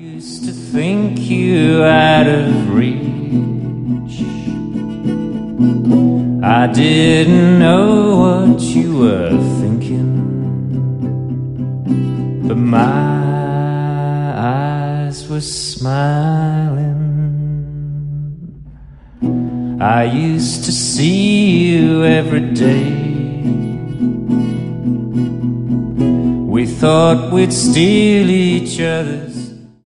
Used to think you out of reach. I didn't know what you were thinking, but my eyes were smiling. I used to see you every day. We thought we'd steal each other's